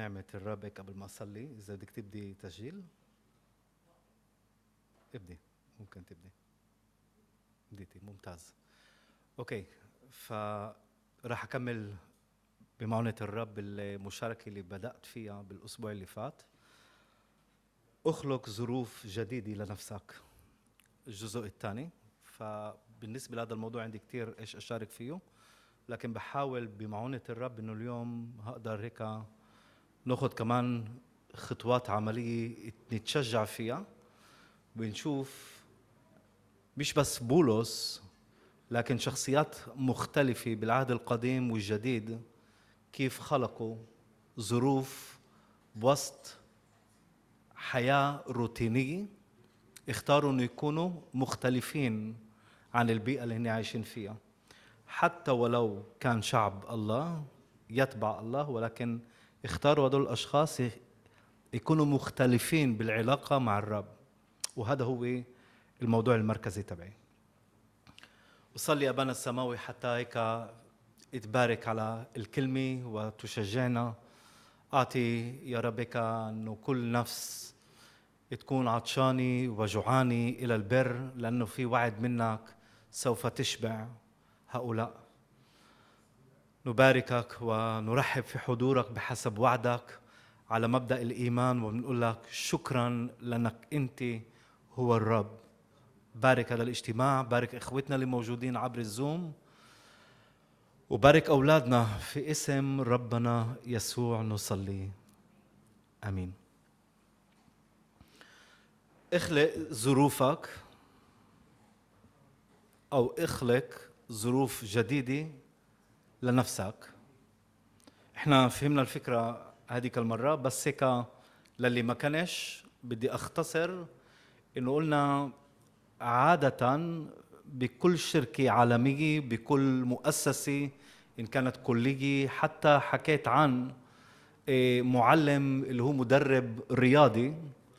نعمة الرب هيك قبل ما أصلي. إذا بدك تبدي تسجيل ابدي، ممكن تبدي. بديتي، ممتاز. أوكي، فراح أكمل بمعونة الرب المشاركة اللي بدأت فيها بالأسبوع اللي فات. أخلق ظروف جديدة لنفسك، الجزء الثاني. فبالنسبة لهذا الموضوع عندي كتير إيش أشارك فيه، لكن بحاول بمعونة الرب إنه اليوم هقدر هيك ناخذ كمان خطوات عملية نتشجع فيها، ونشوف مش بس بولس لكن شخصيات مختلفة بالعهد القديم والجديد كيف خلقوا ظروف بوسط حياة روتينية، اختاروا انه يكونوا مختلفين عن البيئة اللي هن عايشين فيها، حتى ولو كان شعب الله يتبع الله، ولكن اختاروا هذول الأشخاص يكونوا مختلفين بالعلاقة مع الرب. وهذا هو الموضوع المركزي تبعي. وصلي أبانا السماوي حتى هيك تبارك على الكلمة وتشجعنا. أعطي يا رب هيك أنه كل نفس تكون عطشانة وجوعانة إلى البر، لأنه في وعد منك سوف تشبع هؤلاء. نباركك ونرحب في حضورك بحسب وعدك على مبدأ الإيمان، وبنقول لك شكراً لأنك أنت هو الرب. بارك هذا الاجتماع، بارك إخوتنا اللي موجودين عبر الزوم، وبارك أولادنا في اسم ربنا يسوع نصلي، آمين. اخلق ظروفك أو اخلق ظروف جديدة لنفسك. احنا فهمنا الفكرة هذيك المرة، بس هيك للي ما كانش بدي أختصر إنه قلنا عادة بكل شركة عالمية، بكل مؤسسة إن كانت كلية، حتى حكيت عن معلم اللي هو مدرب رياضي،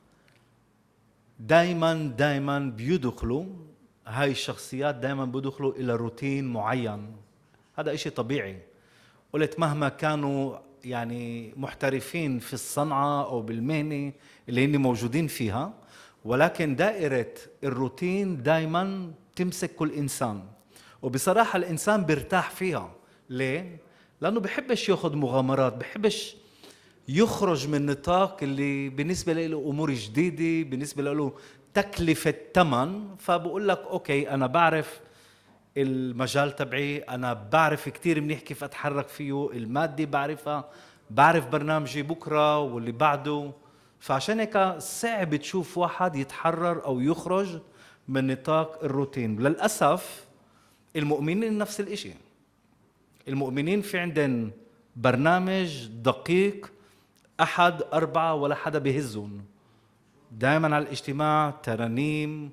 دايما بيدخلوا هاي الشخصيات، دايما بيدخلوا إلى روتين معين. هذا إشي طبيعي. قلت مهما كانوا يعني محترفين في الصنعة أو بالمهنة اللي هن موجودين فيها، ولكن دائرة الروتين دايما تمسك كل إنسان. وبصراحة الإنسان بيرتاح فيها. ليه؟ لأنه بحبش يأخذ مغامرات، بحبش يخرج من نطاق اللي بالنسبة له أمور جديدة، بالنسبة له تكلفة ثمن. فبقول لك أوكي، أنا بعرف المجال تبعي، أنا بعرف كتير منيح كيف أتحرك فيه، المادة بعرفها، بعرف برنامجي بكرة واللي بعده. فعشان هيك صعب تشوف واحد يتحرر أو يخرج من نطاق الروتين. للأسف المؤمنين نفس الإشي. المؤمنين في عندن برنامج دقيق، أحد أربعة ولا حدا بيهزون. دائما على الاجتماع ترانيم،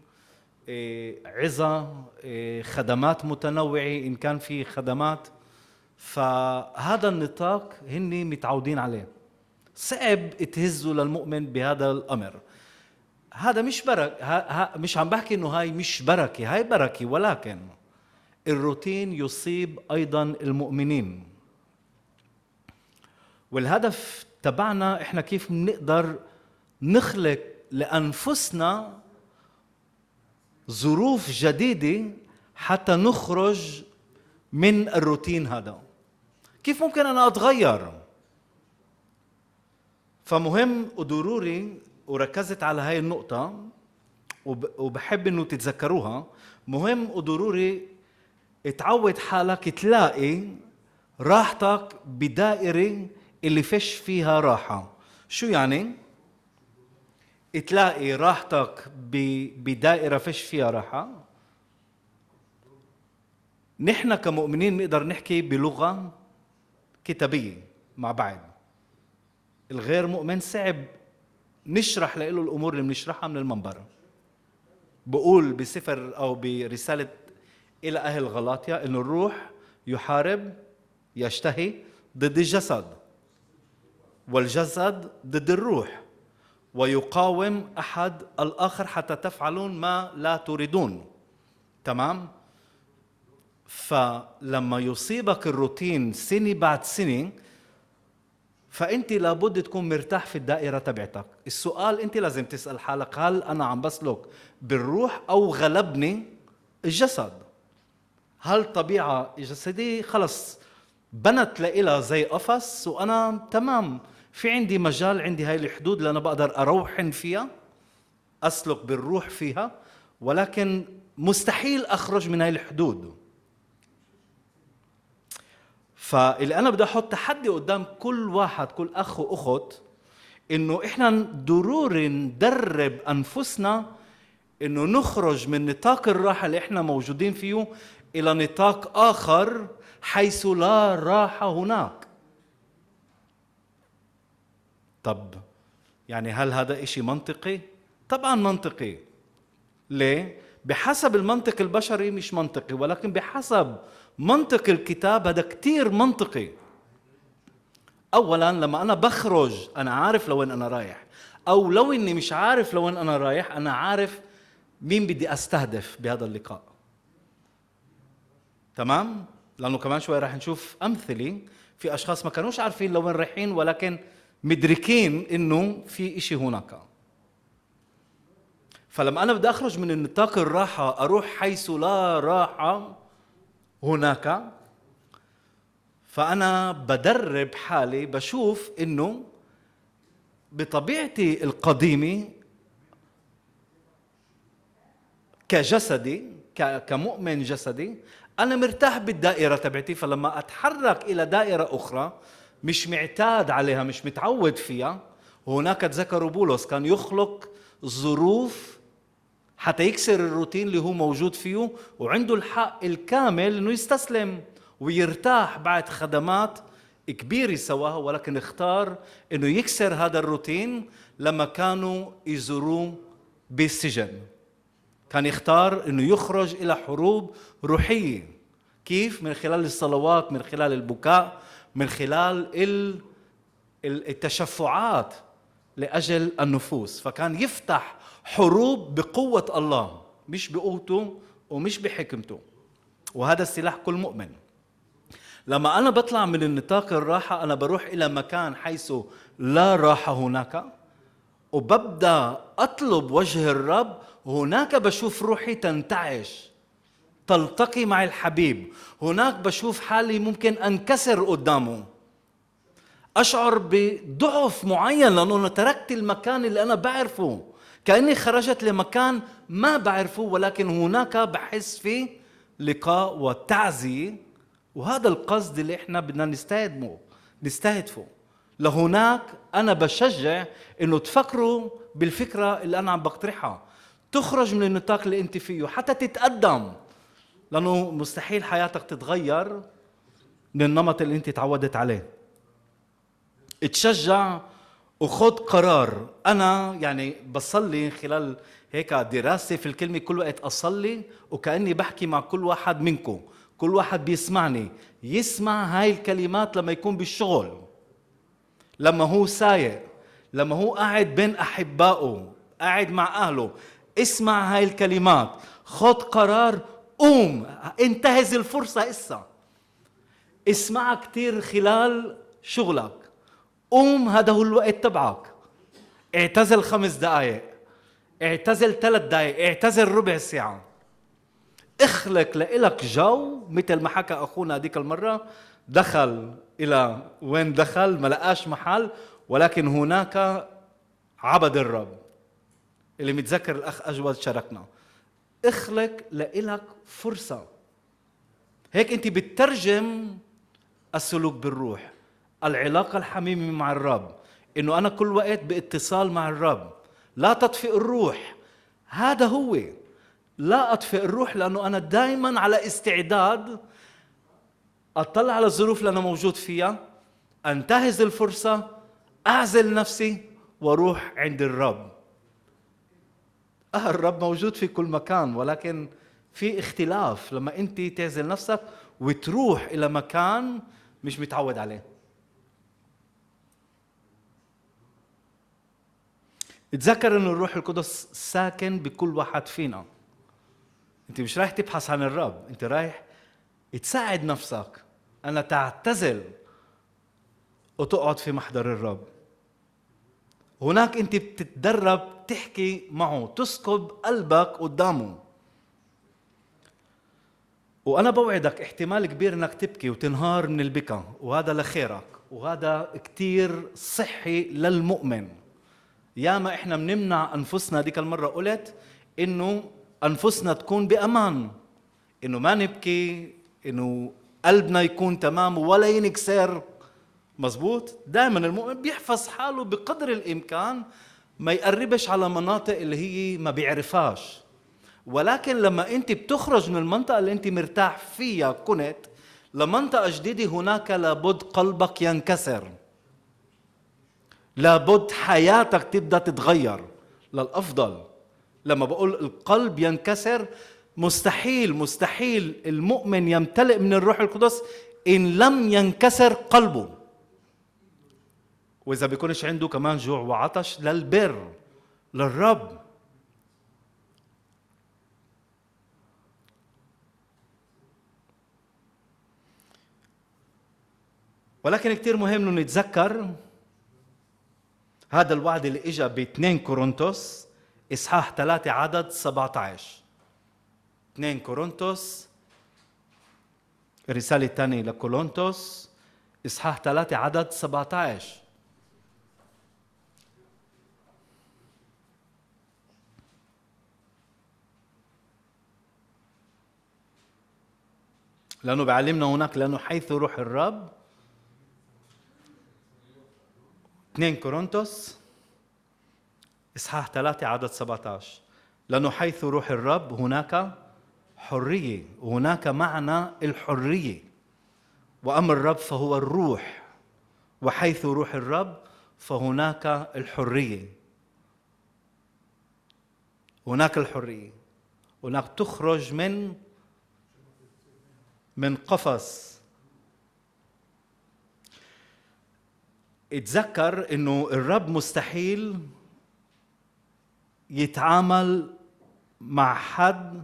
عظة، خدمات متنوعة إن كان في خدمات. فهذا النطاق هني متعودين عليه، صعب تهزوا للمؤمن بهذا الأمر. هذا مش بركة، مش عم بحكي إنه هاي مش بركة، هاي بركة، ولكن الروتين يصيب أيضا المؤمنين. والهدف تبعنا إحنا كيف نقدر نخلق لأنفسنا ظروف جديدة حتى نخرج من الروتين هذا. كيف ممكن أنا أتغير؟ فمهم وضروري، وركزت على هاي النقطة وبحب إنه تتذكروها، مهم وضروري تعود حالك تلاقي راحتك بدائرة اللي فيش فيها راحة. شو يعني؟ تلاقي راحتك بدائرة فيش فيها راحة. نحن كمؤمنين نقدر نحكي بلغة كتابية مع بعض. الغير مؤمن صعب نشرح له الأمور اللي بنشرحها من المنبر. بقول بسفر أو برسالة إلى أهل غلاطيا إنه الروح يحارب، يشتهي ضد الجسد، والجسد ضد الروح، ويقاوم أحد الآخر حتى تفعلون ما لا تريدون. تمام؟ فلما يصيبك الروتين سنة بعد سنة، فأنت لابد تكون مرتاح في الدائرة تبعتك. السؤال أنت لازم تسأل حالك، هل أنا عم بسلك بالروح أو غلبني الجسد؟ هل طبيعة جسدي خلص بنت لإلها زي قفص وأنا تمام، في عندي مجال، عندي هاي الحدود اللي أنا بقدر أروحن فيها، أسلك بالروح فيها، ولكن مستحيل أخرج من هاي الحدود. فاللي أنا بدي أحط تحدي قدام كل واحد، كل أخ وأخت، إنه إحنا ضروري ندرب أنفسنا إنه نخرج من نطاق الراحة اللي إحنا موجودين فيه إلى نطاق آخر حيث لا راحة هناك. طب يعني هل هذا إشي منطقي؟ طبعا منطقي. ليه؟ بحسب المنطق البشري مش منطقي، ولكن بحسب منطق الكتاب هذا كتير منطقي. أولاً لما أنا بخرج أنا عارف لوين أنا رايح، أو لو إني مش عارف لوين أنا رايح أنا عارف مين بدي أستهدف بهذا اللقاء. تمام؟ لأنه كمان شوي راح نشوف أمثلة في أشخاص ما كانوش عارفين لوين رايحين ولكن مدركين إنه في إشي هناك. فلما أنا بدي أخرج من النطاق الراحة أروح حيث لا راحة هناك، فأنا بدرب حالي، بشوف إنه بطبيعتي القديمة كجسدي كمؤمن جسدي أنا مرتاح بالدائرة تبعتي، فلما أتحرك إلى دائرة أخرى مش معتاد عليها، مش متعود فيها، هناك تذكروا بولس كان يخلق ظروف حتى يكسر الروتين اللي هو موجود فيه، وعنده الحق الكامل إنه يستسلم ويرتاح بعد خدمات كبيرة سواها، ولكن اختار إنه يكسر هذا الروتين لما كانوا يزوروه بالسجن. كان يختار إنه يخرج إلى حروب روحية. كيف؟ من خلال الصلوات، من خلال البكاء، من خلال التشفعات لأجل النفوس. فكان يفتح حروب بقوة الله، مش بقوته ومش بحكمته، وهذا السلاح كل مؤمن. لما أنا بطلع من النطاق الراحة أنا بروح إلى مكان حيث لا راحة هناك، وببدأ أطلب وجه الرب، هناك بشوف روحي تنتعش، تلتقي مع الحبيب. هناك بشوف حالي ممكن أنكسر قدامه، أشعر بضعف معين لأنه أنا تركت المكان اللي أنا بعرفه، كأني خرجت لمكان ما بعرفه، ولكن هناك بحس فيه لقاء وتعزية. وهذا القصد اللي احنا بدنا نستهدفه. لهناك أنا بشجع إنه تفكروا بالفكرة اللي أنا عم بقترحها، تخرج من النطاق اللي أنت فيه حتى تتقدم، لأنه مستحيل حياتك تتغير من النمط اللي أنت تعودت عليه. اتشجع وخذ قرار. أنا يعني بصلي خلال هيك دراستي في الكلمة كل وقت أصلي وكأني بحكي مع كل واحد منكم، كل واحد بيسمعني يسمع هاي الكلمات لما يكون بالشغل، لما هو سايق، لما هو قاعد بين أحبائه، قاعد مع أهله. اسمع هاي الكلمات، خذ قرار، قوم، انتهز الفرصة إسا. اسمعها كتير خلال شغلك، قوم، هذا هو الوقت تبعك. اعتزل 5 دقايق، اعتزل 3 دقايق، اعتزل ربع ساعة. اخلق لإلك جو مثل ما حكى أخونا هذيك المرة، دخل إلى وين دخل ما لقاش محل، ولكن هناك عبد الرب. اللي متذكر الأخ أجود شاركنا. اخلق لإلك فرصة. هيك أنت بتترجم السلوك بالروح، العلاقة الحميمة مع الرب، إنه أنا كل وقت باتصال مع الرب. لا تطفئ الروح، هذا هو. لا أطفئ الروح لأنه أنا دائما على استعداد أطلع على الظروف اللي أنا موجود فيها، أنتهز الفرصة، أعزل نفسي وأروح عند الرب. الرب موجود في كل مكان، ولكن في اختلاف لما أنت تعزل نفسك وتروح إلى مكان مش متعود عليه. اتذكر أن الروح القدس ساكن بكل واحد فينا. أنت مش رايح تبحث عن الرب، أنت رايح تساعد نفسك أن تعتزل وتقعد في محضر الرب. هناك انت بتتدرب تحكي معه، تسكب قلبك قدامه. وانا بوعدك احتمال كبير انك تبكي وتنهار من البكا، وهذا لخيرك، وهذا كتير صحي للمؤمن. ياما احنا بنمنع انفسنا، ديك المرة قلت انه انفسنا تكون بامان، انه ما نبكي، انه قلبنا يكون تمام ولا ينكسر. مزبوط. دائما المؤمن بيحفظ حاله بقدر الامكان، ما يقربش على مناطق اللي هي ما بيعرفهاش. ولكن لما انت بتخرج من المنطقة اللي انت مرتاح فيها كنت لمنطقة جديدة، هناك لابد قلبك ينكسر، لابد حياتك تبدأ تتغير للأفضل. لما بقول القلب ينكسر، مستحيل المؤمن يمتلئ من الروح القدس إن لم ينكسر قلبه، وإذا بيكونش عنده كمان جوع وعطش للبر للرب. ولكن كتير مهم انه نتذكر هذا الوعد اللي اجى ب2 كورنثوس اصحاح 3 عدد 17. 2 كورنثوس، الرسالة الثانية لكورنثوس اصحاح 3 عدد 17. لأنه بيعلمنا هناك، لأنه حيث روح الرب. 2 كورنثوس إصحاح 3 عدد 17. لأنه حيث روح الرب هناك حرية، وهناك معنى الحرية. وأما الرب فهو الروح، وحيث روح الرب فهناك الحرية. هناك الحرية، هناك تخرج من قفص. اتذكر انه الرب مستحيل يتعامل مع حد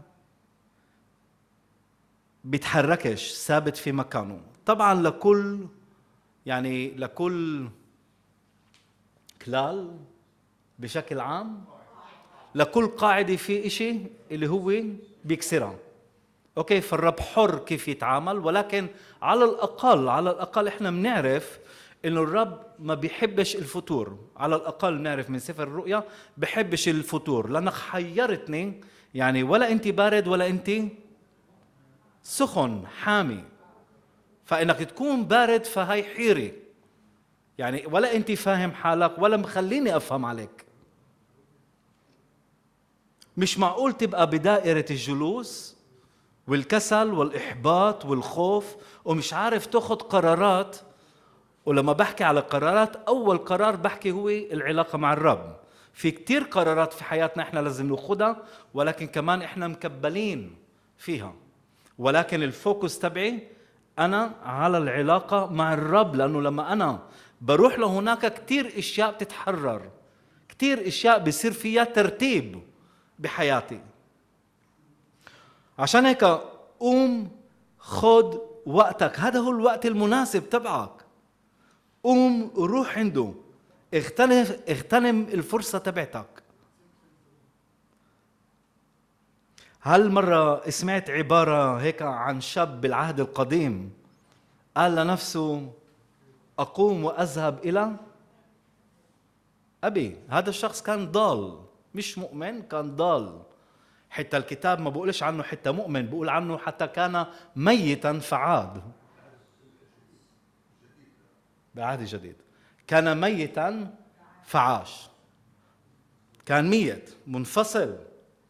بيتحركش ثابت في مكانه. طبعا لكل كلال بشكل عام، لكل قاعدة في اشي اللي هو بيكسرها. اوكي، فالرب حر كيف يتعامل، ولكن على الاقل احنا بنعرف انه الرب ما بيحبش الفتور. على الاقل بنعرف من سفر الرؤيا بحبش الفتور، لانك حيرتني، يعني ولا انت بارد ولا انت سخن حامي. فانك تكون بارد فهي حيرة، يعني ولا انت فاهم حالك ولا مخليني افهم عليك. مش معقول تبقى بدائرة الجلوس والكسل والإحباط والخوف ومش عارف تاخد قرارات. ولما بحكي على قرارات، أول قرار بحكي هو العلاقة مع الرب. في كتير قرارات في حياتنا إحنا لازم ناخدها، ولكن كمان إحنا مكبلين فيها. ولكن الفوكس تبعي أنا على العلاقة مع الرب، لأنه لما أنا بروح لهناك كتير إشياء بتتحرر، كتير إشياء بيصير فيها ترتيب بحياتي. عشان هيك قوم خد وقتك، هذا هو الوقت المناسب تبعك. قوم روح عنده، اغتنم الفرصة تبعتك. هل مرة سمعت عبارة هيك عن شاب بالعهد القديم قال لنفسه أقوم وأذهب إلى أبي؟ هذا الشخص كان ضال، مش مؤمن، كان ضال. حتى الكتاب ما بقولش عنه حتى مؤمن، بقول عنه حتى كان ميتا فعاد. بعهد جديد كان ميتا فعاش، كان ميت منفصل.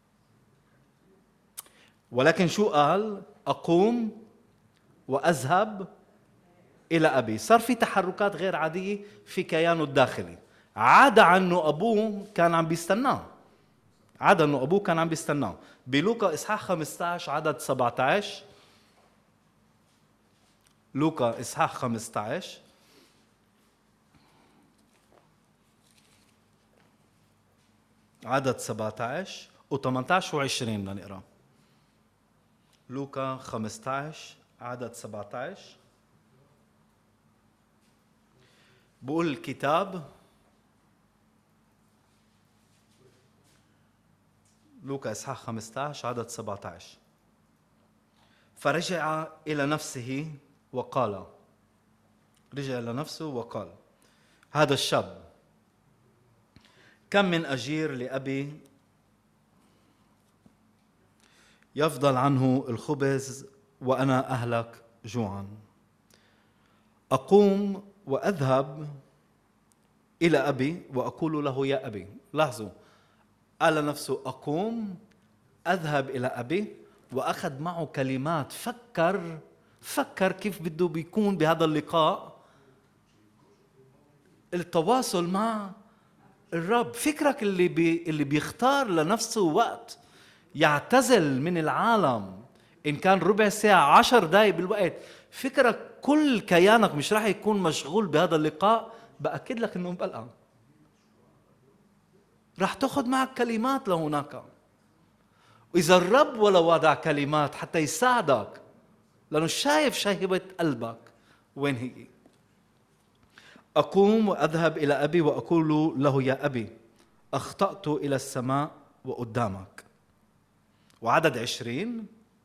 ولكن شو قال؟ أقوم وأذهب إلى أبي. صار في تحركات غير عادية في كيانه الداخلي. عاد عنه أبوه كان عم بيستناه، عاد أنه أبوه كان عم بيستناه. بلوكا إصحاح 15 عدد 17، لوكا إصحاح 15 عدد 17 و18 و20 بدنا نقرأ. لوكا 15 عدد 17. بقول الكتاب لوقا إصحاح 15 عدد 17: فرجع إلى نفسه وقال، رجع إلى نفسه وقال هذا الشاب كم من أجير لأبي يفضل عنه الخبز وأنا أهلك جوعا، أقوم وأذهب إلى أبي وأقول له يا أبي. لاحظوا، قال نفسه أقوم أذهب إلى أبي، وأخذ معه كلمات. فكر كيف بده بيكون بهذا اللقاء التواصل مع الرب. فكرك اللي بيختار لنفسه وقت يعتزل من العالم، إن كان ربع ساعة 10 دقايق بالوقت، فكرك كل كيانك مش راح يكون مشغول بهذا اللقاء. بأكد لك إنه مبلقى راح تأخذ معك كلمات لهناك. وإذا الرب ولا وضع كلمات حتى يساعدك، لأنه شايف شهوة قلبك وين هي. أقوم وأذهب إلى أبي وأقول له يا أبي أخطأت إلى السماء وقدامك. وعدد 20: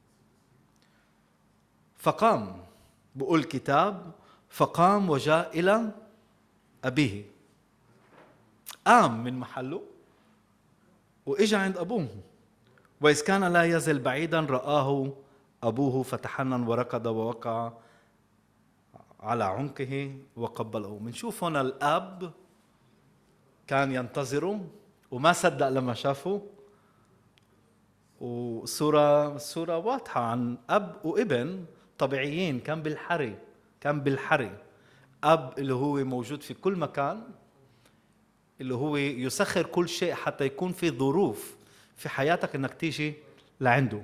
فقام، بقول الكتاب فقام وجاء إلى أبيه. قام من محله وإجا عند أبوه، وإذ كان لا يزل بعيدا رآه أبوه فتحنن وركض ووقع على عنقه وقبله. منشوف هنا الأب كان ينتظره وما صدق لما شافه، وصورة واضحة عن أب وابن طبيعيين. كان بالحري أب اللي هو موجود في كل مكان، اللي هو يسخر كل شيء حتى يكون في ظروف في حياتك انك تيجي لعنده.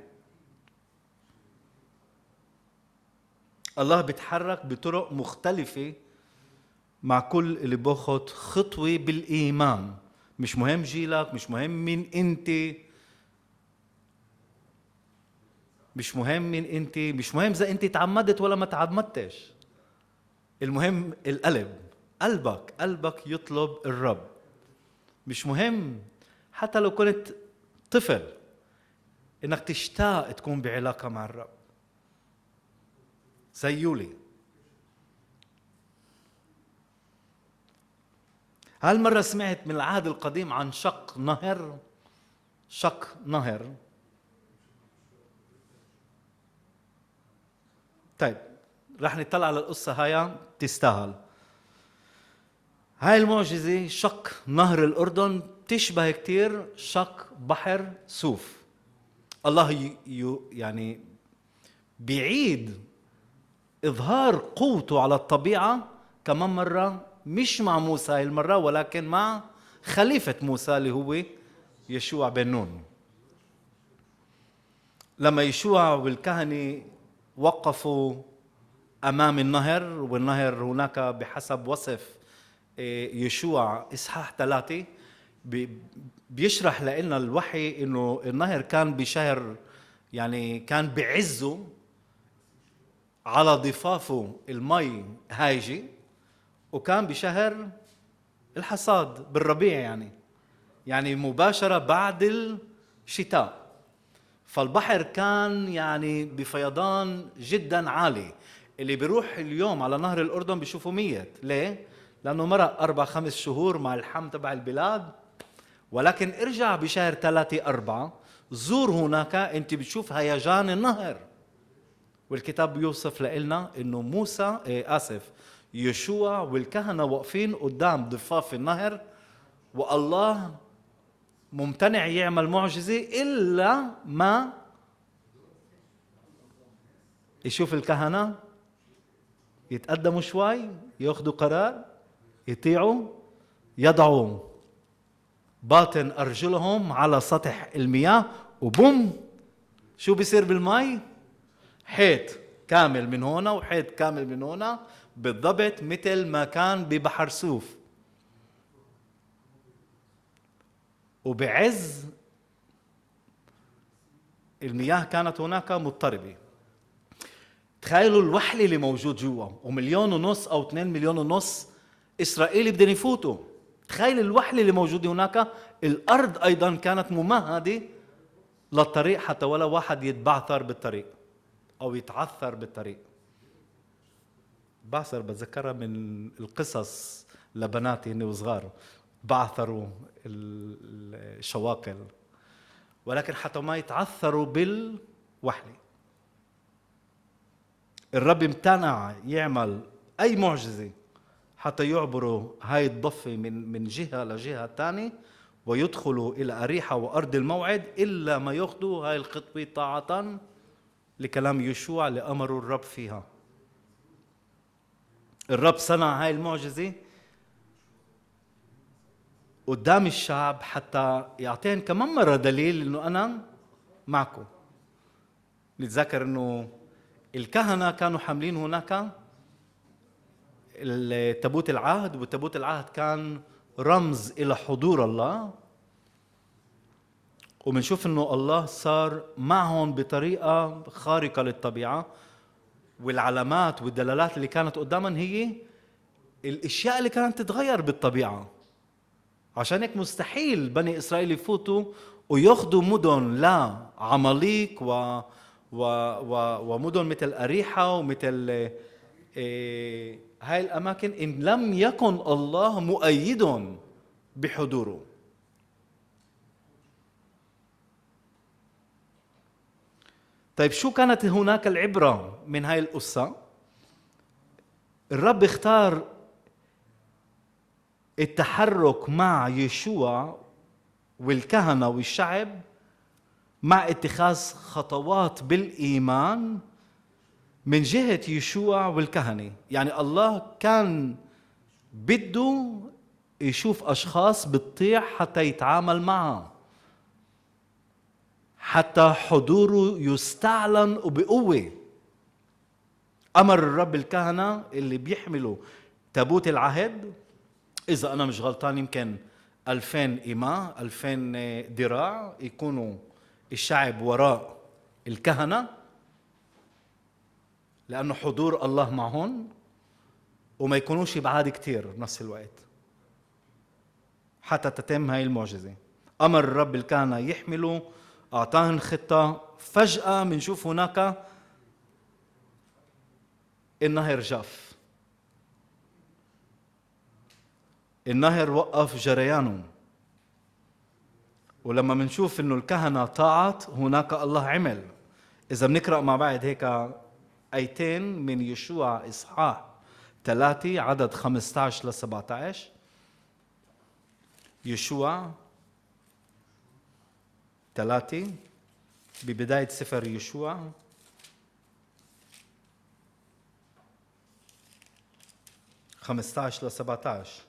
الله بيتحرك بطرق مختلفة مع كل اللي باخد خطوة بالإيمان. مش مهم جيلك، مش مهم مين انت، مش مهم إذا انت تعمدت ولا ما تعمدتش. المهم القلب، قلبك يطلب الرب. مش مهم حتى لو كنت طفل انك تشتاق تكون بعلاقة مع الرب زي يولي. هالمرة سمعت من العهد القديم عن شق نهر. طيب رح نطلع على القصة هاي، تستاهل. هاي المعجزة شق نهر الأردن تشبه كتير شق بحر سوف. الله يعني بيعيد إظهار قوته على الطبيعة كمان مرة، مش مع موسى هاي المرة ولكن مع خليفة موسى اللي هو يشوع بن نون. لما يشوع والكهنة وقفوا أمام النهر، والنهر هناك بحسب وصف يشوع إصحاح 3 بيشرح لنا الوحي إنه النهر كان بشهر، يعني كان بعزه على ضفافه المي هايجي، وكان بشهر الحصاد بالربيع، يعني مباشرة بعد الشتاء. فالبحر كان يعني بفيضان جدا عالي. اللي بيروح اليوم على نهر الأردن بيشوفوا ميت. ليه؟ لأنه مرق 4-5 شهور مع الحم تبع البلاد. ولكن ارجع بشهر 3-4 زور هناك، انت بتشوف هيجان النهر. والكتاب بيوصف لنا انه يشوع والكهنة واقفين قدام ضفاف النهر، والله ممتنع يعمل معجزة إلا ما يشوف الكهنة يتقدموا شوي، ياخدوا قرار، يطيعوا، يضعوا باطن أرجلهم على سطح المياه، وبوم، شو بيصير بالماء؟ حيط كامل من هنا وحيط كامل من هنا، بالضبط مثل ما كان ببحر سوف. وبعز المياه كانت هناك مضطربة. تخيلوا الوحل اللي موجود جوا، و1.5 أو 2.5 مليون إسرائيل بدهم يفوتوا. تخيل الوحلة اللي موجودة هناك. الأرض أيضا كانت ممهدة للطريق حتى ولا واحد يتبعثر بالطريق أو يتعثر بالطريق. بعثر بتذكرها من القصص لبناتي هن وصغار، بعثروا الشواقل، ولكن حتى ما يتعثروا بالوحلة. الرب امتنع يعمل أي معجزة حتى يعبروا هاي الضفة من جهة لجهة تانية ويدخلوا إلى أريحة وأرض الموعد إلا ما يأخذوا هاي الخطوة طاعة لكلام يشوع اللي أمروا الرب فيها. الرب صنع هاي المعجزة قدام الشعب حتى يعطيهم كمان مرة دليل إنه أنا معكم. نتذكر إنه الكهنة كانوا حاملين هناك تابوت العهد، وتابوت العهد كان رمز إلى حضور الله، وبنشوف إنه الله صار معهم بطريقة خارقة للطبيعة، والعلامات والدلالات اللي كانت قدامهم هي الاشياء اللي كانت تتغير بالطبيعه. عشان هيك مستحيل بني اسرائيل يفوتوا وياخذوا مدن لا عماليق ومدن مثل اريحه ومثل هاي الاماكن ان لم يكن الله مؤيدهم بحضوره. طيب شو كانت هناك العبرة من هاي القصة؟ الرب اختار التحرك مع يشوع والكهنة والشعب مع اتخاذ خطوات بالإيمان من جهة يشوع والكهنة. يعني الله كان بده يشوف أشخاص بتطيع حتى يتعامل معها، حتى حضوره يستعلن وبقوة. أمر الرب الكهنة اللي بيحملوا تابوت العهد، إذا أنا مش غلطان يمكن 2000 إماء 2000 ذراع يكونوا الشعب وراء الكهنة، لأنه حضور الله معهم، وما يكونوش بعاد كتير بنفس الوقت حتى تتم هاي المعجزة. أمر الرب الكهنة يحملوا، أعطاهن خطة. فجأة منشوف هناك النهر جاف، النهر وقف جريانه. ولما منشوف انه الكهنة طاعت، هناك الله عمل. إذا بنقرأ مع بعض هيك آيتين من يشوع إصحاح 3 عدد 15 ل 17. يشوع 3 ببداية سفر يشوع 15 ل 17.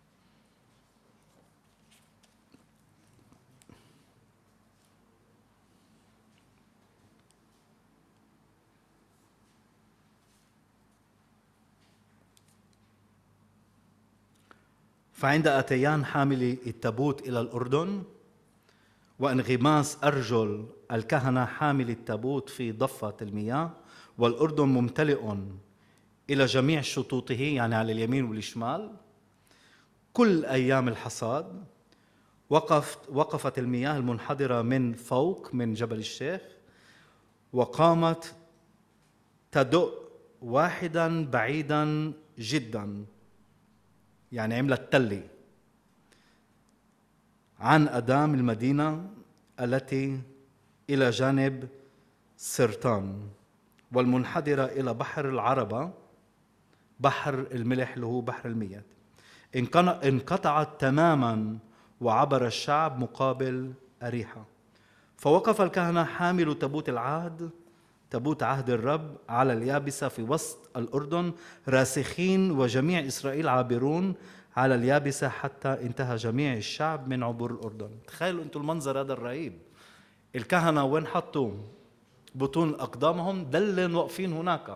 فعند أتيان حامل التابوت إلى الأردن وانغماس أرجل الكهنة حامل التابوت في ضفة المياه، والأردن ممتلئ إلى جميع شطوطه، يعني على اليمين والشمال، كل أيام الحصاد وقفت المياه المنحدرة من فوق من جبل الشيخ، وقامت تدق واحدا بعيدا جدا، يعني عملت تلة عن أدام المدينة التي إلى جانب سرطان، والمنحدرة إلى بحر العربة، بحر الملح اللي هو بحر المياه. انقطعت تماما وعبر الشعب مقابل أريحة. فوقف الكهنة حامل تابوت العهد، تابوت عهد الرب، على اليابسة في وسط الأردن، راسخين وجميع إسرائيل عابرون على اليابسة حتى انتهى جميع الشعب من عبور الأردن. تخيلوا أنتم المنظر هذا الرهيب. الكهنة وين حطوا بطون أقدامهم؟ دلن واقفين هناك.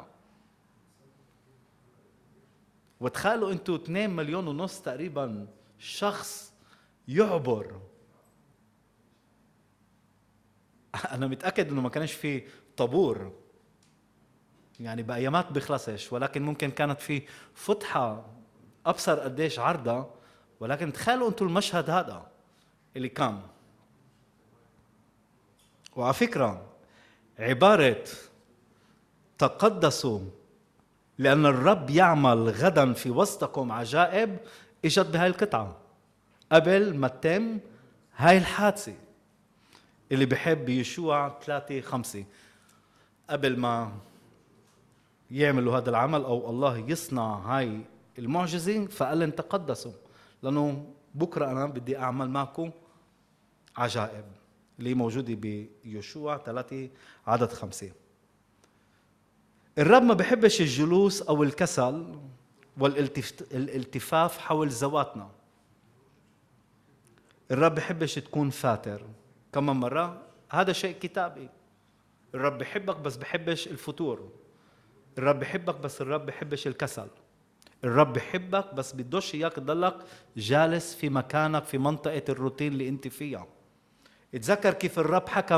وتخيلوا أنتم 2.5 مليون تقريبا شخص يعبر. أنا متأكد أنه ما كانش في طابور، يعني بأيامات بيخلصش، ولكن ممكن كانت في فتحة ابصر قديش عرضها، ولكن تخيلوا انتم المشهد هذا اللي كان. وعلى فكرة عبارة تقدسوا لأن الرب يعمل غدا في وسطكم عجائب اجت بهاي القطعة قبل ما تتم هاي الحادثة. اللي بحب يشوع 3:5 قبل ما يعملوا هذا العمل أو الله يصنع هاي المعجزة فقال لن تقدسوا لأنه بكرة أنا بدي أعمل معكم عجائب اللي موجودة بيشوع 3:5. الرب ما بحبش الجلوس أو الكسل والالتفاف حول ذواتنا. الرب بحبش تكون فاتر. كمان مرة هذا شيء كتابي. الرب بحبك بس بحبش الفتور. الرب بحبك بس الرب بحبش الكسل. الرب بحبك بس بدوش إياك تضلك جالس في مكانك في منطقة الروتين اللي انت فيها. اتذكر كيف الرب حكى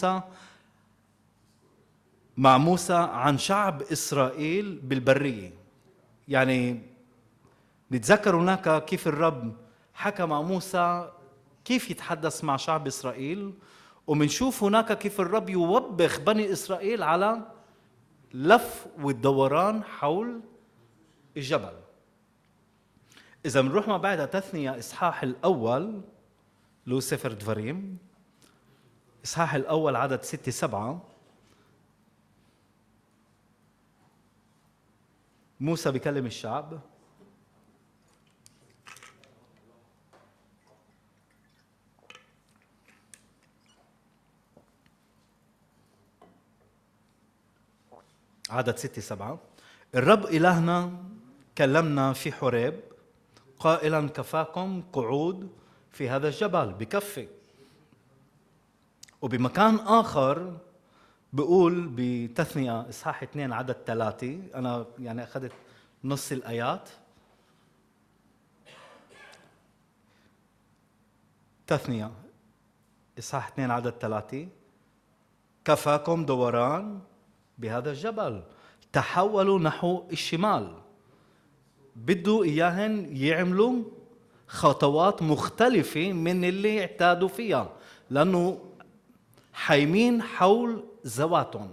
مع موسى عن شعب إسرائيل بالبرية. يعني نتذكر هناك كيف الرب حكى مع موسى كيف يتحدث مع شعب إسرائيل، ومنشوف هناك كيف الرب يوبخ بني إسرائيل على لف والدوران حول الجبل. إذا بنروح ما بعدها تثنية إصحاح الأول له سفر دفريم إصحاح الأول عدد 6-7. موسى بيكلم الشعب. عدد 6-7. الرب إلهنا كلمنا في حوريب قائلا كفاكم قعود في هذا الجبل، بكفي. وبمكان آخر بقول بتثنية إصحاح 2 عدد 3. أنا يعني أخذت نص الآيات. تثنية إصحاح 2 عدد 3. كفاكم دوران بهذا الجبل، تحولوا نحو الشمال. بدوا إياهن يعملوا خطوات مختلفة من اللي اعتادوا فيها لأنه حايمين حول ذواتهم.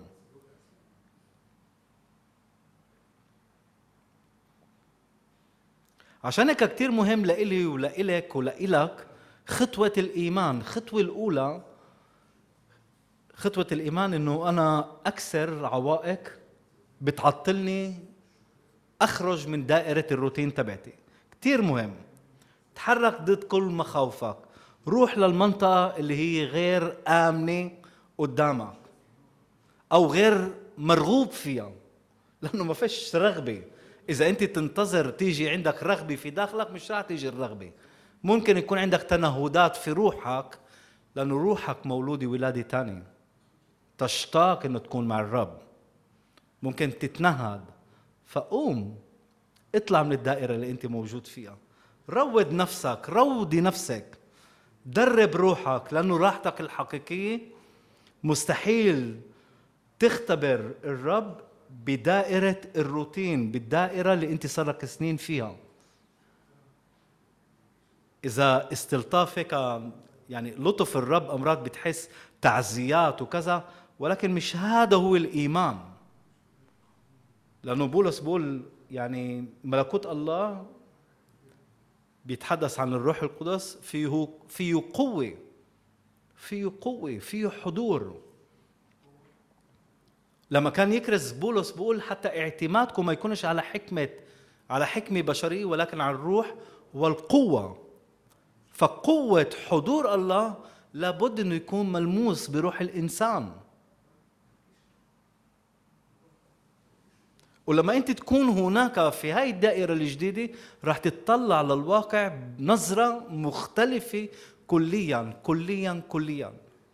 عشان هيك كتير مهم لإلي ولإلك ولإلك خطوة الإيمان. خطوة الأولى خطوة الإيمان إنه أنا أكسر عوائق بتعطلني أخرج من دائرة الروتين تبعتي. كتير مهم تحرك ضد كل مخاوفك. روح للمنطقة اللي هي غير آمنة قدامك أو غير مرغوب فيها لأنه ما فيش رغبة. إذا أنت تنتظر تيجي عندك رغبة في داخلك مش راح تيجي الرغبة. ممكن يكون عندك تنهدات في روحك لأنه روحك مولودة ولادة تانية تشتاق إنه تكون مع الرب. ممكن تتنهد فقوم اطلع من الدائرة اللي أنت موجود فيها. روض نفسك، روضي نفسك، درب روحك لأنه راحتك الحقيقية مستحيل تختبر الرب بدائرة الروتين، بالدائرة اللي أنت صارك سنين فيها. إذا استلطافك يعني لطف الرب أمرات بتحس تعزيات وكذا، ولكن مش هذا هو الإيمان. لأنه بولس بقول يعني ملكوت الله بيتحدث عن الروح القدس فيه قوة، فيه حضور. لما كان يكرز بولس بقول حتى اعتمادكم ما يكونش على حكمة بشرية ولكن على الروح والقوة. فقوة حضور الله لابد انه يكون ملموس بروح الانسان. ولما انت تكون هناك في هاي الدائرة الجديدة راح تطلع للواقع بنظرة مختلفة كليا.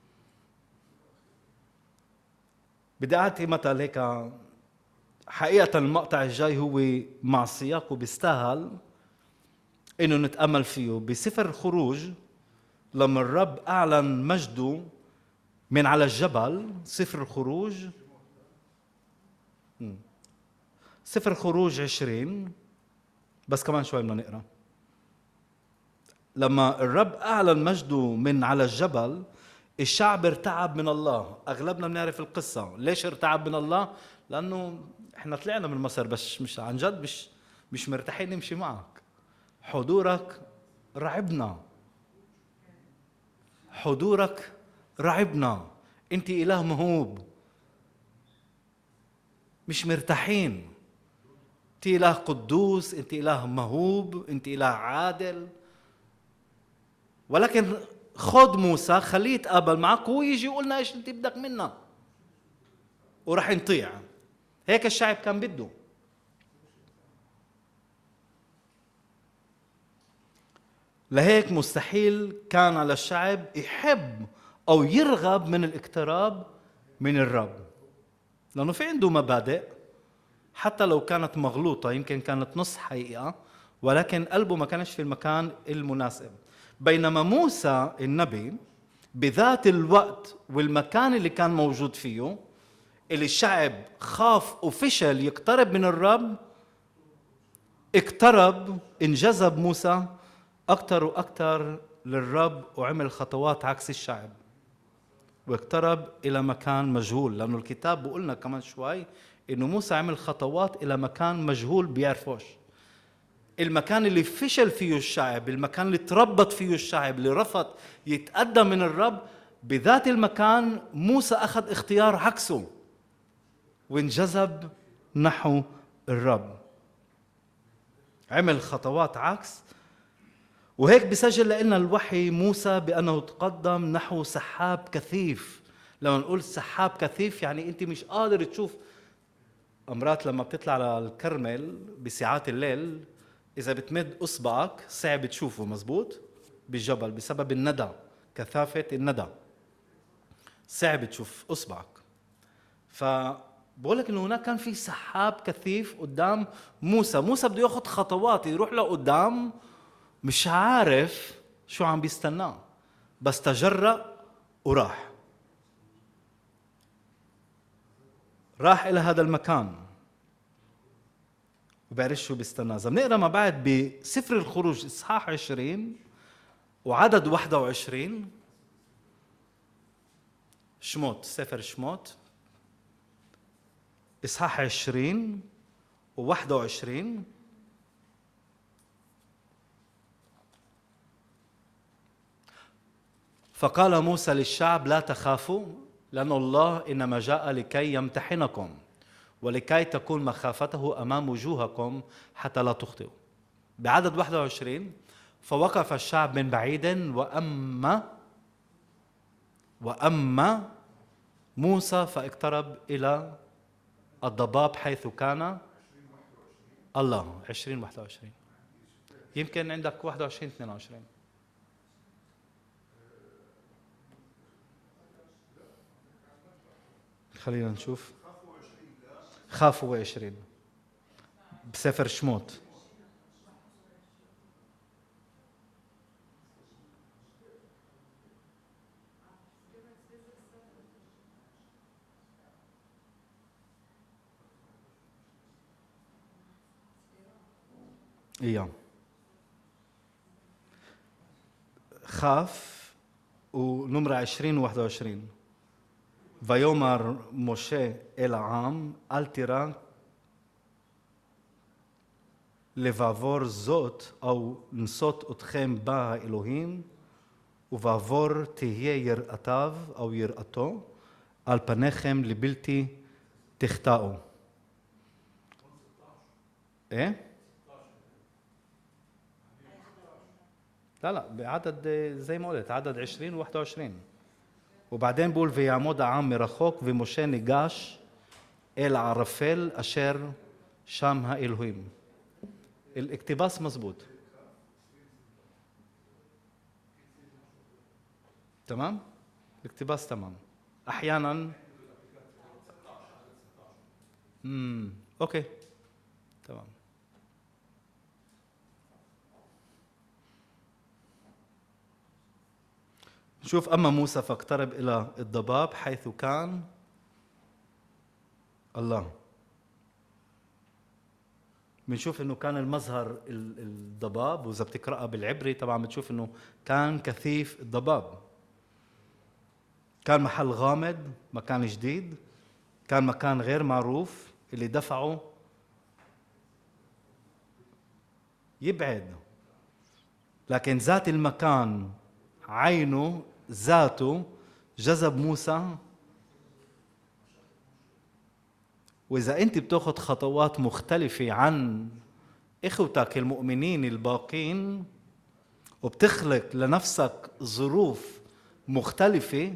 بدي أعطي مثل هيك. حقيقة المقطع الجاي هو مع السياق وبيستاهل إنه نتأمل فيه. بسفر الخروج لما الرب أعلن مجده من على الجبل. سفر الخروج 20 بس كمان شوي بدنا نقرأ. لما الرب أعلن مجده من على الجبل، الشعب ارتعب من الله. أغلبنا بنعرف القصة. ليش ارتعب من الله؟ لأنه إحنا طلعنا من مصر، بس مش عن جد مش مرتاحين نمشي معك. حضورك رعبنا، حضورك رعبنا. أنت إله مهوب، مش مرتاحين. أنت إله قدوس، أنت إله مهوب، أنت إله عادل. ولكن خد موسى، خليه يتقابل معك ويجي يقول لنا ايش انت بدك منا، وراح نطيع. هيك الشعب كان بده. لهيك مستحيل كان على الشعب يحب او يرغب من الاقتراب من الرب، لانه في عنده مبادئ حتى لو كانت مغلوطة، يمكن كانت نص حقيقة، ولكن قلبه ما كانش في المكان المناسب. بينما موسى النبي بذات الوقت والمكان اللي كان موجود فيه، اللي الشعب خاف وفشل يقترب من الرب، اقترب، انجذب موسى أكتر وأكتر للرب، وعمل خطوات عكس الشعب، واقترب إلى مكان مجهول. لأنه الكتاب بيقولنا كمان شوي إنه موسى عمل خطوات إلى مكان مجهول بيعرفوش. المكان اللي فشل فيه الشعب، المكان اللي تربط فيه الشعب، اللي رفض يتقدم من الرب، بذات المكان موسى أخذ اختيار عكسه وانجذب نحو الرب، عمل خطوات عكس. وهيك بسجل لنا الوحي موسى بأنه تقدم نحو سحاب كثيف. لما نقول سحاب كثيف يعني أنت مش قادر تشوف. أمرات لما بتطلع على الكرمل بساعات الليل، إذا بتمد أصبعك صعب تشوفه مزبوط بالجبل بسبب الندى، كثافة الندى صعب تشوف أصبعك. فبقول لك إنه هناك كان في سحاب كثيف قدام موسى. موسى بده ياخذ خطوات يروح لقدام، مش عارف شو عم بيستناه، بس تجرأ وراح. راح إلى هذا المكان وبعرفش شو بيستناه. إذا بنقرا مع بعض بسفر الخروج إصحاح 20 وعدد 21، شموت، سفر شموت إصحاح 20 و21. فقال موسى للشعب: لا تخافوا، لأن الله إنما جاء لكي يمتحنكم ولكي تكون مخافته أمام وجوهكم حتى لا تخطئوا. بعدد 21: فوقف الشعب من بعيد وأما موسى فاقترب إلى الضباب حيث كان الله. 20-21، يمكن عندك 21-22. خلينا نشوف. خافوا 20 بسفر شموت. إياه خاف. ونمرة 20-21: ויאמר משה אל העם אל תירא לבעבור זאת או נסות אתכם בה האלוהים ובעבור תהיה יראתיו או יראתו על פניכם לבלתי תחטאו. ايه لا بعدد زي ما قلت، عدد 20-21. وبعدين بقول: ויעמוד העם מרחוק ומשה ניגש אל הערפל אשר שם האלוהים. الاقتباس مزبوط تمام، الاقتباس تمام. احيانا اوكي تمام. شوف: أما موسى فاقترب إلى الضباب حيث كان الله. بنشوف انه كان المظهر الضباب، واذا بتقراها بالعبري طبعا بتشوف انه كان كثيف الضباب. كان محل غامض، مكان جديد، كان مكان غير معروف اللي دفعه يبعد. لكن ذات المكان عينه ذاته جذب موسى. وإذا أنت بتاخد خطوات مختلفة عن إخوتك المؤمنين الباقين وبتخلق لنفسك ظروف مختلفة،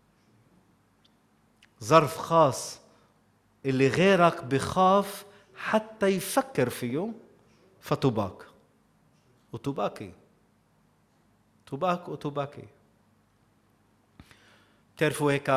ظرف خاص اللي غيرك بخاف حتى يفكر فيه، فتباك وتباكي، تباك وتباكي. بتعرفوا هيك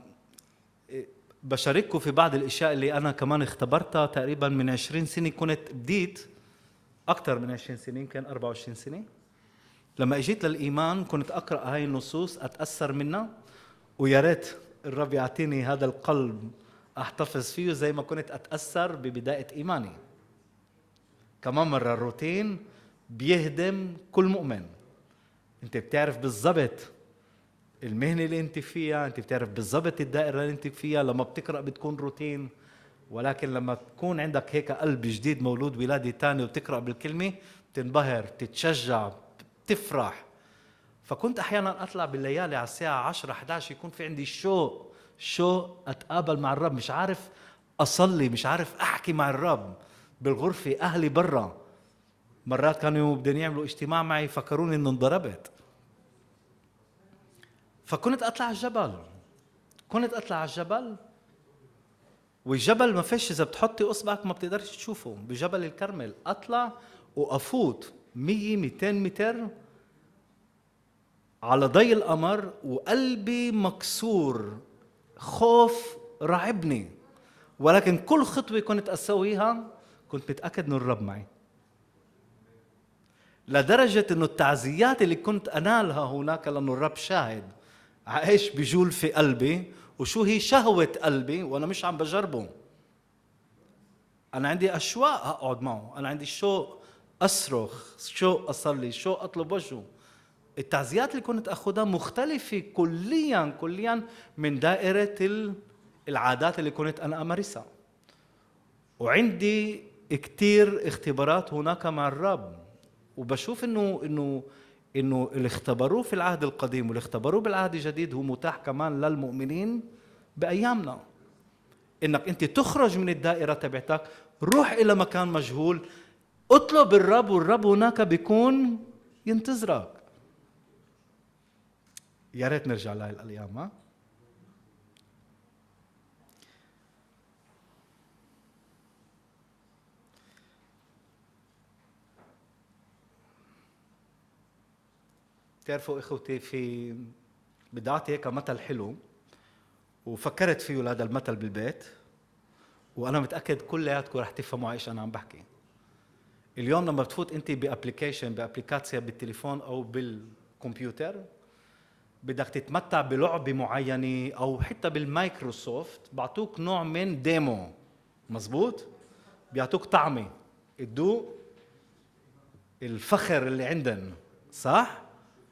بشارككم في بعض الاشياء اللي انا كمان اختبرتها تقريبا من 20 سنه. كنت بديت اكثر من 20 سنه، يمكن 24 سنه. لما اجيت للايمان كنت اقرا هاي النصوص اتاثر منها، ويا ريت الرب يعطيني هذا القلب احتفظ فيه زي ما كنت اتاثر ببدايه ايماني. كمان مرة الروتين بيهدم كل مؤمن. انت بتعرف بالضبط المهنة اللي انت فيها، انت بتعرف بالضبط الدائرة اللي انت فيها. لما بتقرأ بتكون روتين، ولكن لما تكون عندك هيك قلب جديد مولود ولادة تاني وتقرأ بالكلمة بتنبهر، بتتشجع، بتفرح. فكنت احيانا اطلع بالليالي على الساعة 10 11 يكون في عندي شوق اتقابل مع الرب، مش عارف اصلي، مش عارف احكي مع الرب بالغرفة. أهلي برا مرات كانوا بدهم يعملوا اجتماع معي فكروني إنه انضربت. فكنت أطلع على الجبل، والجبل ما فيش، إذا بتحطي إصبعك ما بتقدرش تشوفه. بجبل الكرمل أطلع وأفوت 100-200 متر على ضي القمر وقلبي مكسور، خوف رعبني. ولكن كل خطوة كنت أسويها كنت متأكد إنه الرب معي، لدرجة إنه التعزيات اللي كنت أنالها هناك لأنه الرب شاهد عايش بجول في قلبي وشو هي شهوة قلبي وأنا مش عم بجربه. أنا عندي أشواق أقعد معه، أنا عندي شوق أصرخ، شوق أصلي، شوق أطلب وجهه. التعزيات اللي كنت أخذها مختلفة كلياً من دائرة العادات اللي كنت أنا أمارسها. وعندي كتير اختبارات هناك مع الرب، وبشوف انه اللي اختبروه في العهد القديم واللي اختبروه بالعهد الجديد هو متاح كمان للمؤمنين بايامنا. انك انت تخرج من الدائره تبعتك، روح الى مكان مجهول، اطلب الرب والرب هناك بيكون ينتظرك. يا ريت نرجع لهي الايام. تعرفوا اخوتي، بدي اعطي هيك مثل حلو وفكرت فيه لهذا المثل بالبيت، وانا متاكد كلياتكم رح تفهموا ايش انا عم بحكي. اليوم لما بتفوت انت بابليكاسيا بالتليفون او بالكمبيوتر، بدك تتمتع بلعبه معينه او حتى بالمايكروسوفت بعطوك نوع من ديمو، مزبوط؟ بيعطوك طعمه تدوق الفخر اللي عندن، صح؟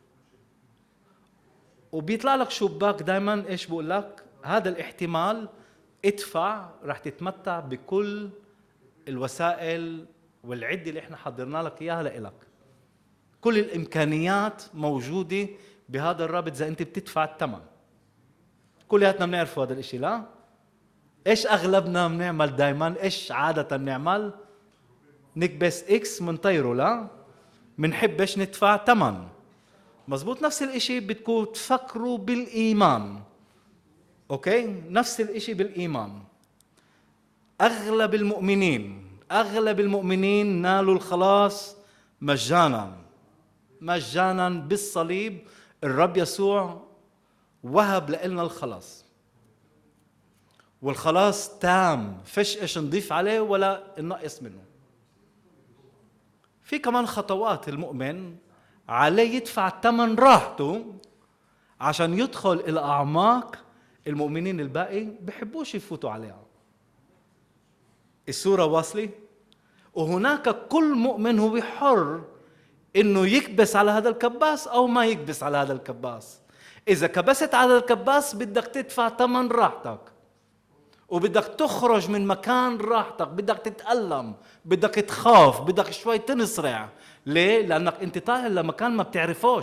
وبيطلع لك شباك دائما ايش بقول لك؟ هذا الاحتمال ادفع رح تتمتع بكل الوسائل والعده اللي احنا حضرنا لك اياها لإلك. كل الامكانيات موجوده بهذا الرابط اذا انت بتدفع الثمن. كلياتنا بنعرفوا هذا الاشي، لا؟ ايش اغلبنا بنعمل دائما؟ ايش عاده بنعمل؟ نكبس اكس منطيره، لا؟ بنحب ايش؟ ندفع ثمن. مزبوط. نفس الاشي بدكم تفكروا بالايمان، اوكي؟ نفس الاشي بالايمان. اغلب المؤمنين نالوا الخلاص مجانا بالصليب. الرب يسوع وهب لنا الخلاص، والخلاص تام، فيش ايش نضيف عليه ولا ننقص منه. في كمان خطوات المؤمن عليه يدفع ثمن راحته عشان يدخل إلى أعماق المؤمنين الباقي بحبوش يفوتوا عليها. الصورة واصلة؟ وهناك كل مؤمن هو حر إنه يكبس على هذا الكباس أو ما يكبس على هذا الكباس. إذا كبست على الكباس بدك تدفع ثمن راحتك، وبدك تخرج من مكان راحتك، بدك تتألم، بدك تخاف، بدك شوي تنصرع. ليه؟ لأنك أنت طالع لمكان ما بتعرفوش.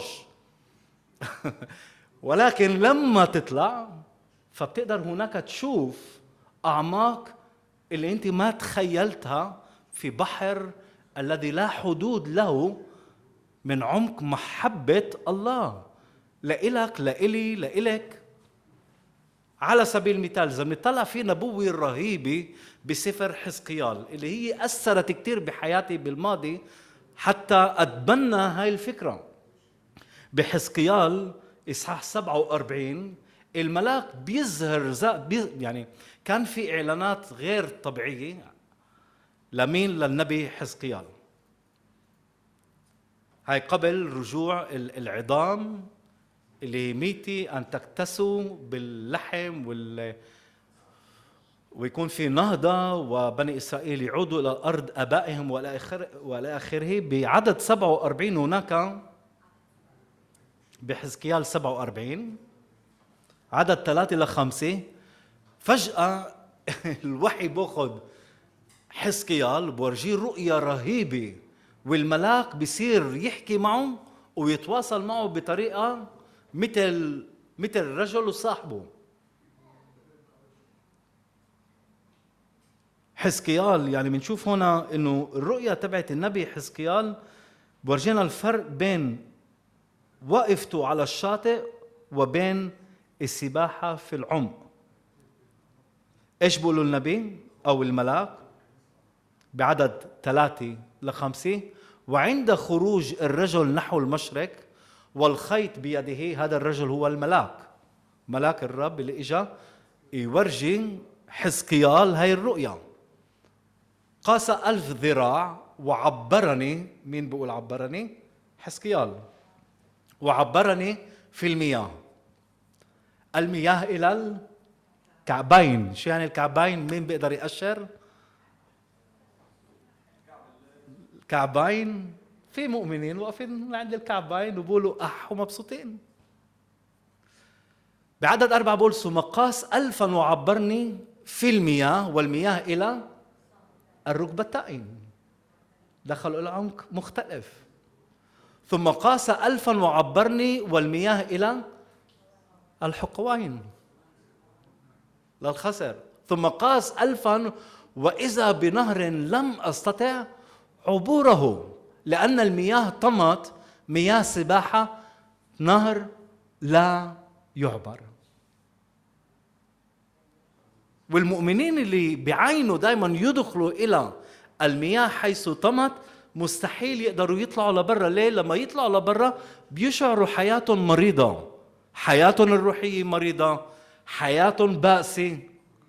ولكن لما تطلع فبتقدر هناك تشوف أعماق اللي أنت ما تخيلتها في بحر الذي لا حدود له من عمق محبة الله لإلك، لإلي، لإلك. على سبيل المثال إذا بنطلع في نبوة رهيبة بسفر حزقيال اللي هي أثرت كتير بحياتي بالماضي حتى أتبنى هاي الفكرة. بحزقيال إصحاح 47 الملاك بيظهر يعني كان في إعلانات غير طبيعية. لمين؟ للنبي حزقيال. هاي قبل رجوع العظام اللي ميتي أن تكتسوا باللحم ويكون في نهضة وبني إسرائيل يعودوا إلى أرض آبائهم وإلى آخره. بعدد 47 هناك بحزقيال 47 عدد 3-5 فجأة الوحي بأخذ حزقيال بورجيه رؤية رهيبة، والملاك بيصير يحكي معه ويتواصل معه بطريقة مثل رجل وصاحبه. حزقيال يعني بنشوف هنا انه الرؤية تبعت النبي حزقيال بورجينا الفرق بين وقفته على الشاطئ وبين السباحة في العمق. ايش بيقولوا النبي او الملاك بعدد 3-5؟ وعند خروج الرجل نحو المشرق والخيط بيده، هذا الرجل هو الملاك، ملاك الرب اللي اجا يورجي حزقيال هاي الرؤيا. قاس 1000 ذراع وعبرني. مين بقول عبرني؟ حزقيال. وعبرني في المياه، المياه إلى الكعبين. شو يعني الكعبين؟ مين بيقدر يأشر؟ الكعبين في مؤمنين واقفين عند الكعبين وبقولوا ومبسوطين. بعدد 4 بقول ثم قاس 1000 وعبرني في المياه والمياه إلى الركبتين. دخلوا إلى عمق مختلف. ثم قاس 1000 وعبرني والمياه إلى الحقوين للخسر. ثم قاس 1000 وإذا بنهر لم أستطع عبوره لأن المياه طمت، مياه سباحة، نهر لا يعبر. والمؤمنين اللي بعينوا دائما يدخلوا إلى المياه حيث طمت مستحيل يقدروا يطلعوا لبرا. ليه؟ لما يطلعوا لبرا بيشعروا حياتهم مريضة، حياتهم الروحية مريضة، حياتهم بائسة.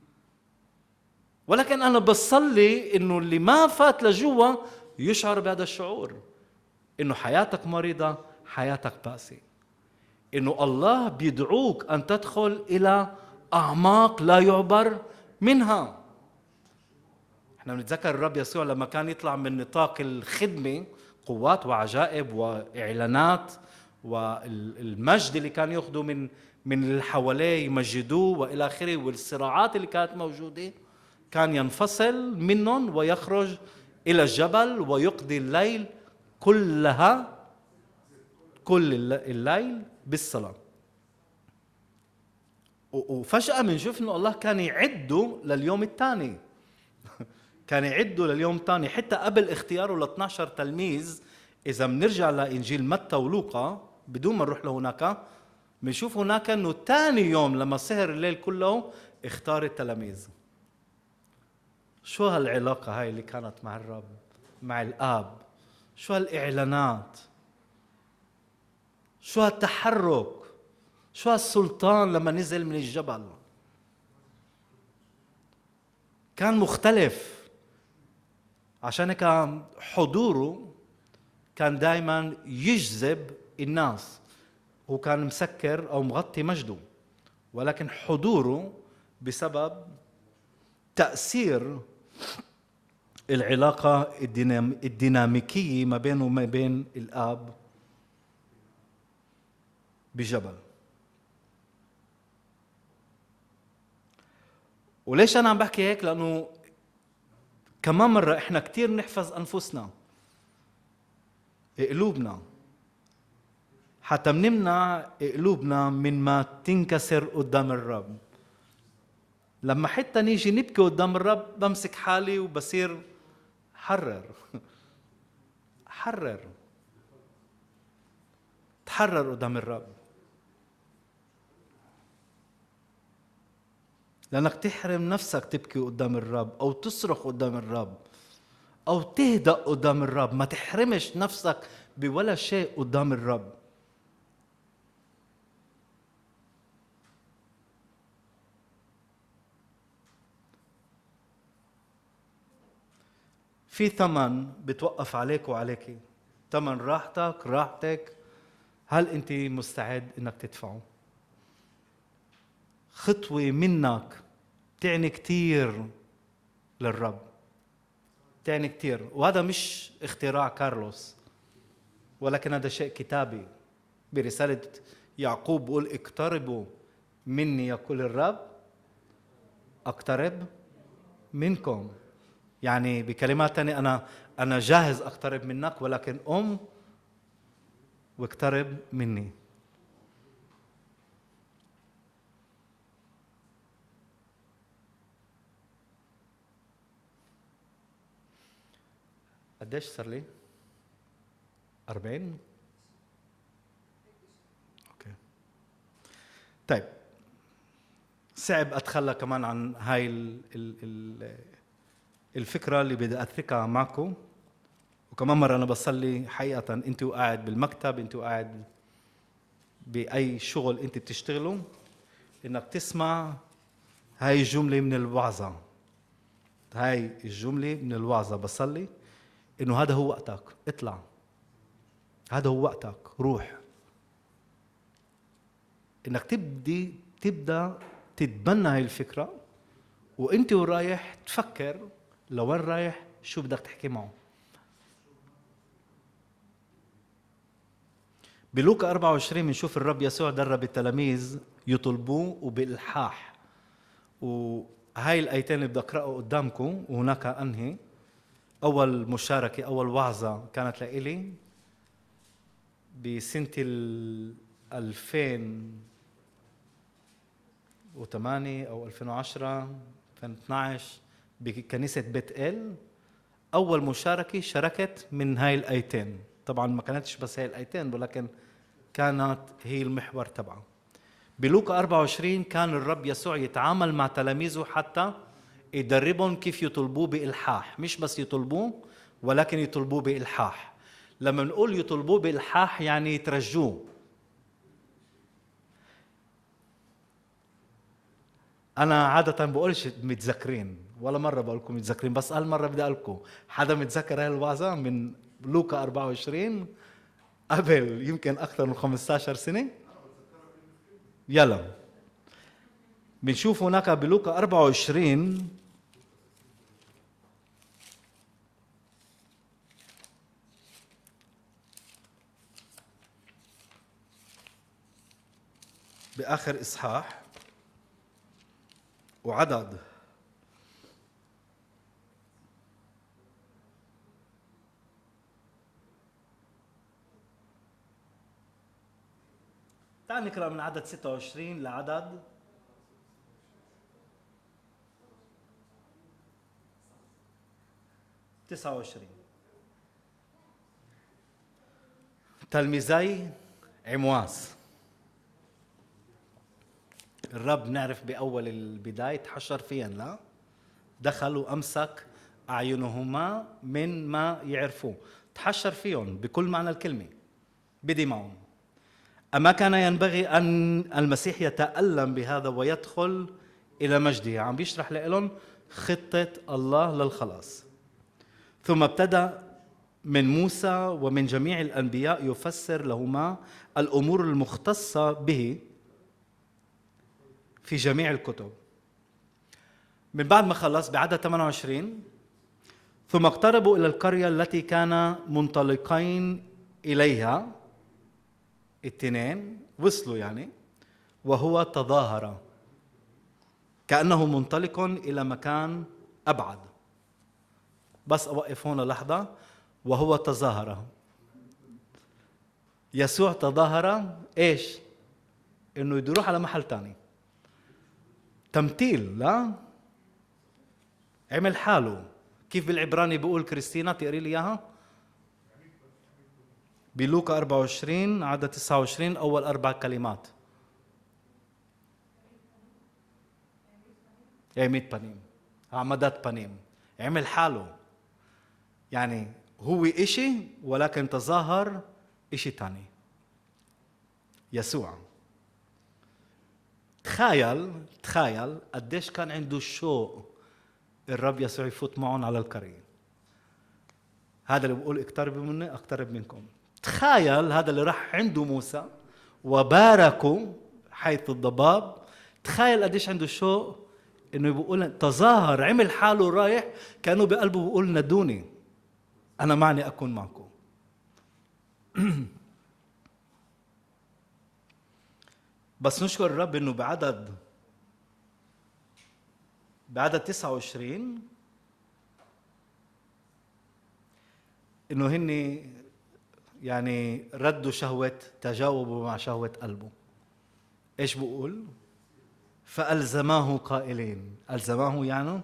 ولكن أنا بصلي إنه اللي ما فات لجوا يشعر بهذا الشعور، إنه حياتك مريضة، حياتك بائسة، إنه الله بيدعوك أن تدخل إلى أعماق لا يعبر منها. احنا بنتذكر الرب يسوع لما كان يطلع من نطاق الخدمة، قوات وعجائب وإعلانات والمجد اللي كان يأخذه من اللي حواليه يمجدوه وإلى آخره، والصراعات اللي كانت موجودة، كان ينفصل منهم ويخرج إلى الجبل ويقضي الليل كل الليل بالصلاة. وفجأة بنشوف إنه الله كان يعده لليوم الثاني. كان يعده لليوم الثاني حتى قبل اختياره ل 12 تلميذ. إذا بنرجع لإنجيل متى ولوقا بدون ما نروح لهناك بنشوف هناك إنه ثاني يوم لما سهر الليل كله اختار التلاميذ. شو هالعلاقة هاي اللي كانت مع الرب، مع الآب؟ شو هالإعلانات؟ شو هالتحرك؟ شو هالسلطان لما نزل من الجبل؟ كان مختلف. عشان كان حضوره كان دائما يجذب الناس. هو كان مسكر أو مغطي مجده، ولكن حضوره بسبب تأثير العلاقة الديناميكية ما بينه وما بين الآب بجبل. وليش أنا عم بحكي هيك؟ لأنه كمان مرة إحنا كتير نحفظ أنفسنا، قلوبنا، حتى منمنع قلوبنا من ما تنكسر قدام الرب. لما حتى نيجي نبكي قدام الرب بمسك حالي وبصير حرر حرر تحرر قدام الرب، لأنك تحرم نفسك تبكي قدام الرب أو تصرخ قدام الرب أو تهدأ قدام الرب. ما تحرمش نفسك بولا شيء قدام الرب. في ثمن بتوقف عليك وعليك، ثمن راحتك. هل أنت مستعد إنك تدفعه؟ خطوة منك تعني كتير للرب، تعني كتير. وهذا مش اختراع كارلوس، ولكن هذا شيء كتابي. برسالة يعقوب بقول اقتربوا مني يقول الرب اقترب منكم. يعني بكلمات تانية أنا جاهز أقترب منك، ولكن واقترب مني. قديش صار لي؟ 40؟ اوكي. طيب، صعب اتخلى كمان عن هاي الفكرة اللي بدي اتركها معكم. وكمان مرة انا بصلي حقيقة انت وقاعد بالمكتب، انت وقاعد باي شغل انت بتشتغله، انك تسمع هاي الجملة من الوعظة. هاي الجملة من الوعظة بصلي انه هذا هو وقتك، اطلع، هذا هو وقتك، روح. انك تبدا تتبنى هاي الفكرة، وانت ورايح تفكر لوين رايح، شو بدك تحكي معه. بلوكا 24 بنشوف الرب يسوع درب التلاميذ يطلبوه وبإلحاح. وهاي الآيتين اللي بدي أقرأه قدامكم وهناك أنهي. أول مشاركة، أول وعظة كانت لإلي بسنة 2008 أو 2010 2012 بكنيسة بيت إل. أول مشاركة شاركت من هاي الآيتين. طبعاً ما كانتش بس هاي الآيتين، ولكن كانت هي المحور تبعه. بلوكا 24 كان الرب يسوع يتعامل مع تلاميذه حتى يدربهم كيف يطلبوه بإلحاح. مش بس يطلبوه، ولكن يطلبوه بإلحاح. لما نقول يطلبوه بإلحاح يعني يترجوه. أنا عادة بقولش متذكرين، ولا مرة بقولكم متذكرين، بس هالمرة بدي أقولكم حدا متذكر هاي الوعظة من لوكا 24 قبل يمكن أكثر من 15 سنة؟ يلا بنشوف هناك بلوكا 24 بآخر إصحاح وعدد 'تعال نقرأ من عدد 26 لعدد 29. تلميذي عمواس، الرب نعرف بأول البداية تحشر فيهن، لا؟ دخل وأمسك أعينهما من ما يعرفوه، تحشر فيهم بكل معنى الكلمة، بدي معهم. أما كان ينبغي أن المسيح يتألم بهذا ويدخل إلى مجده. عم بيشرح لهم خطة الله للخلاص. ثم ابتدأ من موسى ومن جميع الأنبياء يفسر لهما الأمور المختصة به في جميع الكتب. من بعد ما خلص بعدد 28، ثم اقتربوا إلى القرية التي كان منطلقين إليها. الاثنين وصلوا يعني، وهو تظاهر كأنه منطلق إلى مكان أبعد. بس أوقف هنا لحظة. وهو تظاهر، يسوع تظاهر إيش؟ إنه يروح على محل تاني. تمثيل، لا عمل حاله. كيف بالعبراني بيقول كريستينا؟ تقري لي إياها. بلوكا 24 عدد 29 أول 4 كلمات. عميد بنيم، عمدات بنيم، عمل حاله. يعني هو إشي ولكن تظاهر إشي تاني. يسوع تخيل قديش كان عنده شوق الرب يسوع يفوت معهم على القرية. هذا اللي بقول اقتربوا مني اقترب منكم. تخيل هذا اللي راح عنده موسى وباركوا حيث الضباب. تخيل قديش عنده شوق انه بيقول تظاهر، عمل حاله رايح كانه بقلبه بيقول ندوني انا معني اكون معكم. بس نشكر الرب انه بعدد 29 انه هن يعني ردوا شهوة، تجاوبوا مع شهوة قلبه. ايش بقول؟ فألزماه قائلين. ألزماه يعني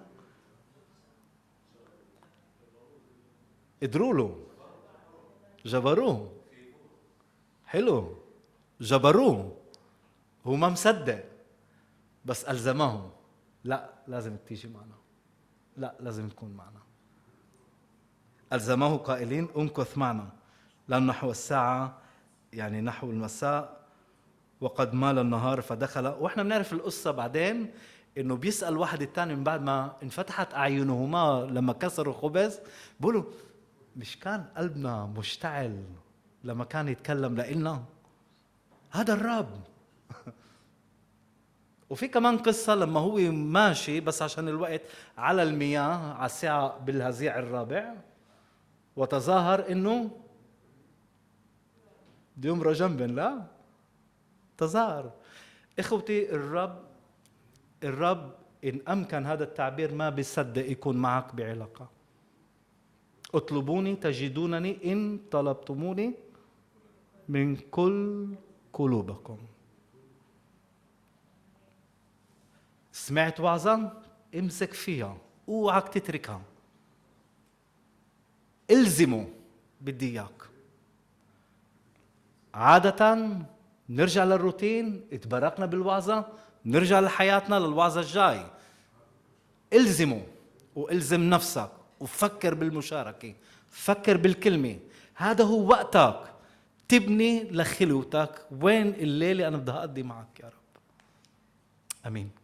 قدروا له، جبروه. حلو، جبروه. هو ما مصدق بس ألزماه. لا لازم تيجي معنا، لا لازم تكون معنا. ألزماه قائلين امكث معنا، لأن نحو الساعة يعني نحو المساء وقد مال النهار. فدخل. واحنا بنعرف القصة بعدين انه بيسأل واحد الثاني من بعد ما انفتحت اعينهما لما كسروا الخبز، بيقولوا مش كان قلبنا مشتعل لما كان يتكلم لإلنا؟ هذا الرب. وفي كمان قصة لما هو ماشي بس عشان الوقت على المياه على الساعة بالهزيع الرابع، وتظاهر انه بده يمرق جنبا. لا تظاهر. اخوتي الرب ان امكن هذا التعبير ما بيصدق يكون معك بعلاقة. اطلبوني تجدونني ان طلبتموني من كل قلوبكم. سمعت وعظة؟ امسك فيها، اوعك تتركها، الزمه. بدي اياك. عادة نرجع للروتين، اتبركنا بالوعظة نرجع لحياتنا للوعظة الجاي. الزمه والزم نفسك وفكر بالمشاركة، فكر بالكلمة. هذا هو وقتك تبني لخلوتك. وين الليلة أنا بدي أقضي معك يا رب؟ أمين.